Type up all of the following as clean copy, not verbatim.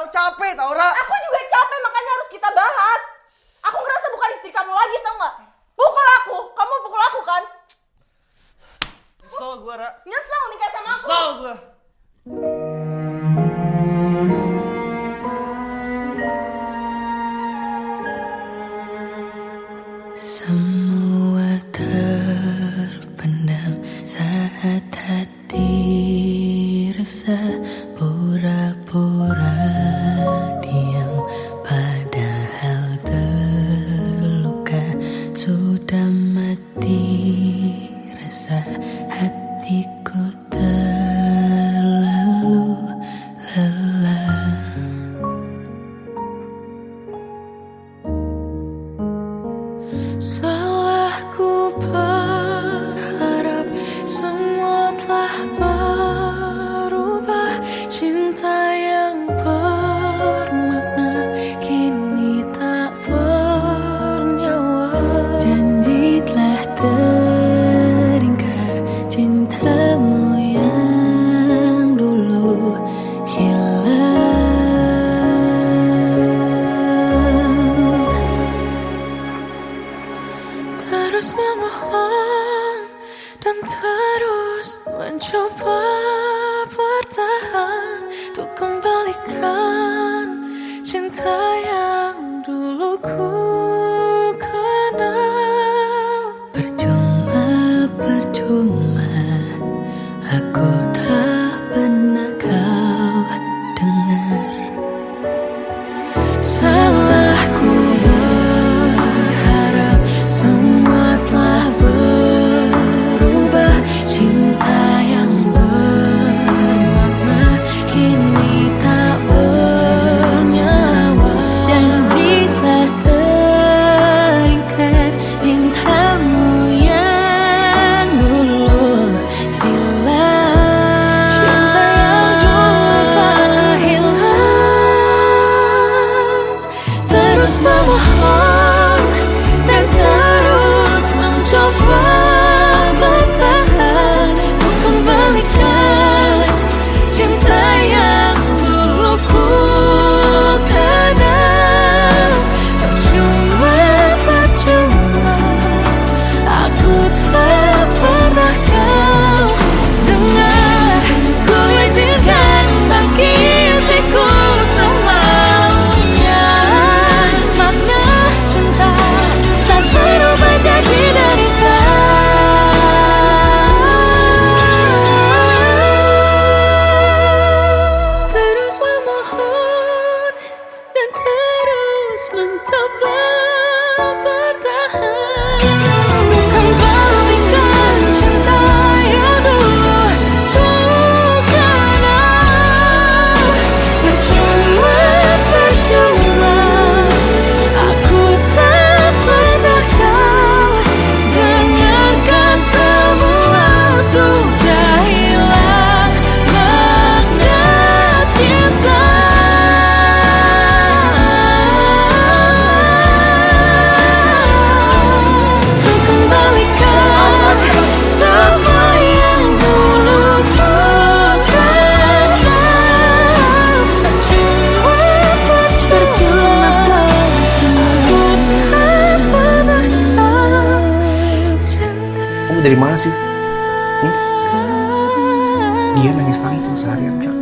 terlalu capek tau Ra. Aku juga capek, makanya harus kita bahas. Aku ngerasa bukan istri kamu lagi, tau gak? Pukul aku, kamu pukul aku kan? Nyesel gue Ra. Nyesel nikah sama aku. Nyesel gue. Semua terpendam saat hati resah, pura-pura diam padahal terluka. Sudah mati rasa, hatiku terlalu lelah. Salahku berharap semua telah berubah. Cinta yang bermakna kini tak bernyawa. Janji telah teringkar, cintamu yang dulu hilang. Terus memohon dan terus mencoba bertahan untuk kembalikan cinta yang dulu ku kenal. Percuma, aku tak pernah kau dengar. Salahku berharap semua telah berubah. Cinta yang bermakna kini tak bernyawa. Janji telah teringkar, cintamu yang dulu hilang. Cinta yang dulu tak hilang. Terus memohon dan terus mencoba bertahan untuk kembalikan cinta yang dulu ku kenal. Percuma, aku tak pernah kau dengar. Ku izinkan sakitiku semuanya. Makna cinta tak berubah jadi derita. Terus memohon dan terus mencoba bertahan untuk kembalikan cinta yang dulu ku kenal. Percuma, aku tak pernah kau dengarkan. Semua sudah hilang makna cinta. Untuk kembalikan semua yang dulu ku kenal. Percuma, aku tak pernah kau dengar. Kamu dari mana sih? Dia nangis-nangis loh seharian Ra.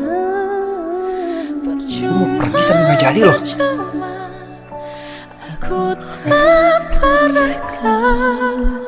Lu mau pergi sampai nggak jadi loh. Aku tak pernah kau